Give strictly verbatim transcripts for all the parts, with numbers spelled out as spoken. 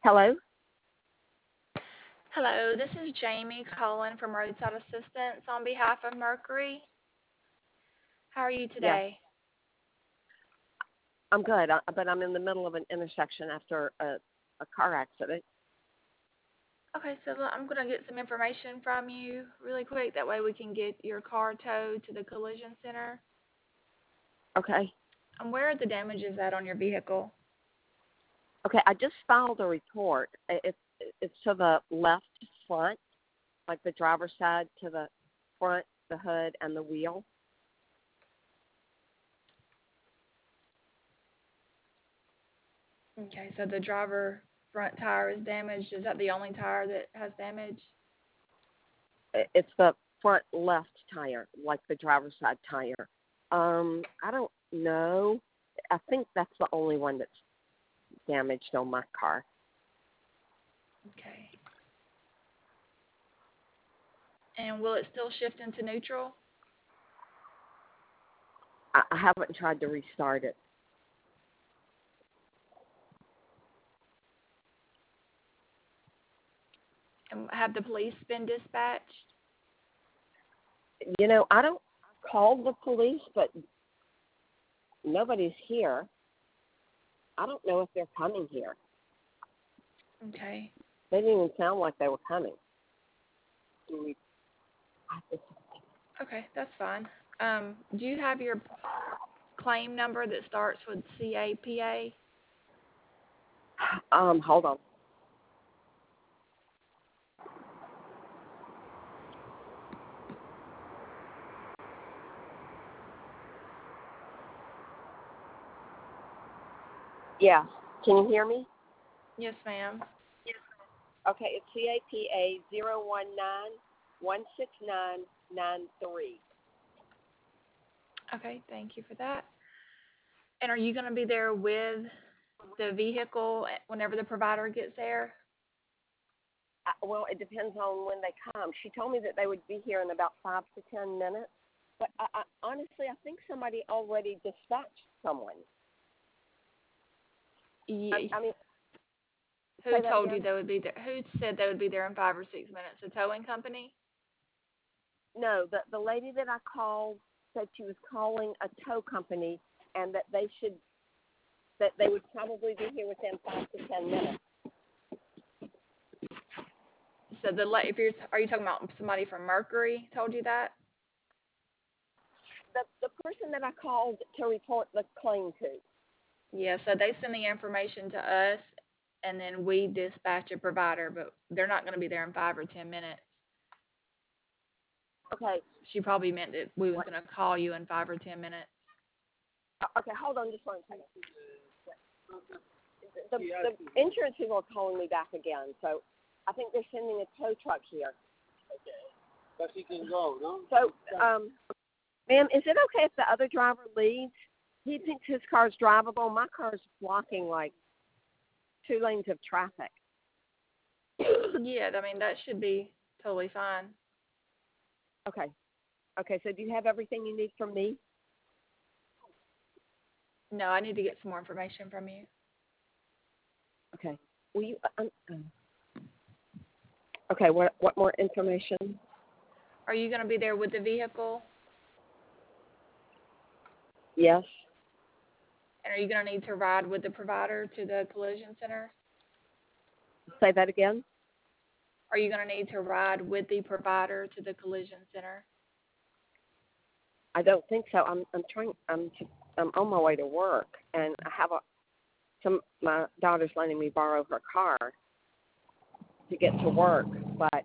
Hello? Hello, this is Jamie calling from Roadside Assistance on behalf of Mercury. How are you Yes, today? I'm good, uh, but I'm in the middle of an intersection after a, a car accident. Okay, so l- I'm going to get some information from you really quick. That way we can get your car towed to the collision center. Okay. And where are the damages at on your vehicle? Okay, I just filed a report. I- It's it's to the left front, like the driver's side to the front, the hood, and the wheel. Okay, so the driver front tire is damaged. Is that the only tire that has damage? I- It's the front left tire, like the driver's side tire. Um, I don't know. I think that's the only one that's damaged on my car. Okay. And will it still shift into neutral? I, I haven't tried to restart it. And have the police been dispatched? You know, I don't call the police, but nobody's here. I don't know if they're coming here. Okay. They didn't even sound like they were coming. Okay, that's fine. Um, do you have your claim number that starts with C A P A? Um, hold on. Yeah. Can you hear me? Yes, ma'am. Okay, it's C A P A zero one nine one six nine nine three. Okay, thank you for that. And are you going to be there with the vehicle whenever the provider gets there? Uh, well, it depends on when they come. She told me that they would be here in about five to ten minutes. But I, I, honestly, I think somebody already dispatched someone. I, Yeah. I mean, Who say that told again? you they would be there? Who said they would be there in five or six minutes? A towing company? No, the the lady that I called said she was calling a tow company and that they should that they would probably be here within five to ten minutes. So the la- if you're are you talking about somebody from Mercury told you that? The the person that I called to report the claim to. Yeah. So they send the information to us, and then we dispatch a provider, but they're not going to be there in five or ten minutes. Okay. She probably meant that we was What? going to call you in five or ten minutes. uh, Okay, hold on just one second. The, the insurance people are calling me back again, so I think they're sending a tow truck here. But he can go, no? So, um, ma'am, is it okay if the other driver leaves? He thinks his car's drivable. My car's blocking like two lanes of traffic. Yeah, I mean that should be totally fine. Okay. Okay, so do you have everything you need from me? No, I need to get some more information from you. Okay. Will you? Um, um, okay. What What more information? Are you going to be there with the vehicle? Yes. And are you going to need to ride with the provider to the collision center? Say that again. Are you going to need to ride with the provider to the collision center? I don't think so. I'm I'm trying. I'm I'm on my way to work, and I have a some. My daughter's letting me borrow her car to get to work, but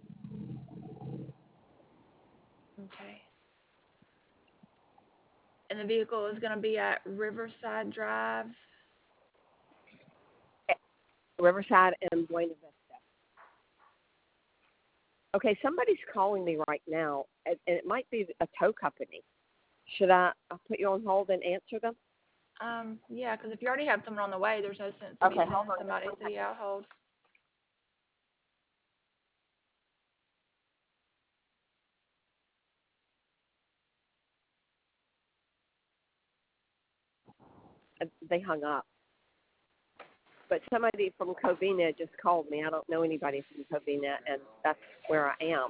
Okay. And the vehicle is going to be at Riverside Drive. Riverside and Buena Vista. Okay, somebody's calling me right now, and, and it might be a tow company. Should I I'll put you on hold and answer them? Um, yeah, because if you already have someone on the way, there's no sense to be Okay, sending hold on. somebody to the outhold. Uh, They hung up. but somebody from Covina just called me. I don't know anybody from Covina, and that's where I am.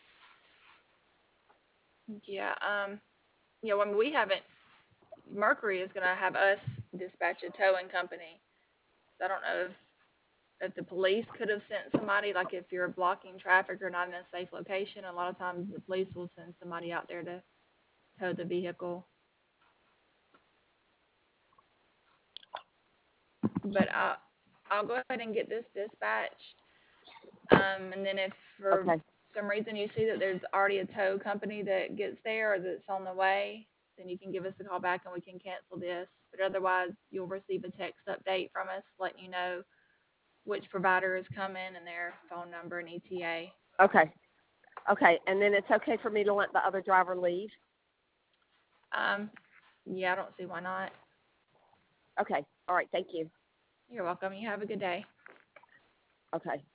Yeah. Um. Yeah. Well, I mean, we haven't. Mercury is gonna have us dispatch a towing company. So I don't know if if the police could have sent somebody, like if you're blocking traffic or not in a safe location. A lot of times the police will send somebody out there to tow the vehicle. But I'll I'll go ahead and get this dispatched. Um, and then if for Okay. some reason you see that there's already a tow company that gets there or that's on the way, then you can give us a call back and we can cancel this. But otherwise, you'll receive a text update from us letting you know which provider is coming and their phone number and E T A. Okay. Okay. And then it's okay for me to let the other driver leave? Um, yeah, I don't see why not. Okay. All right. Thank you. You're welcome. You have a good day. Okay.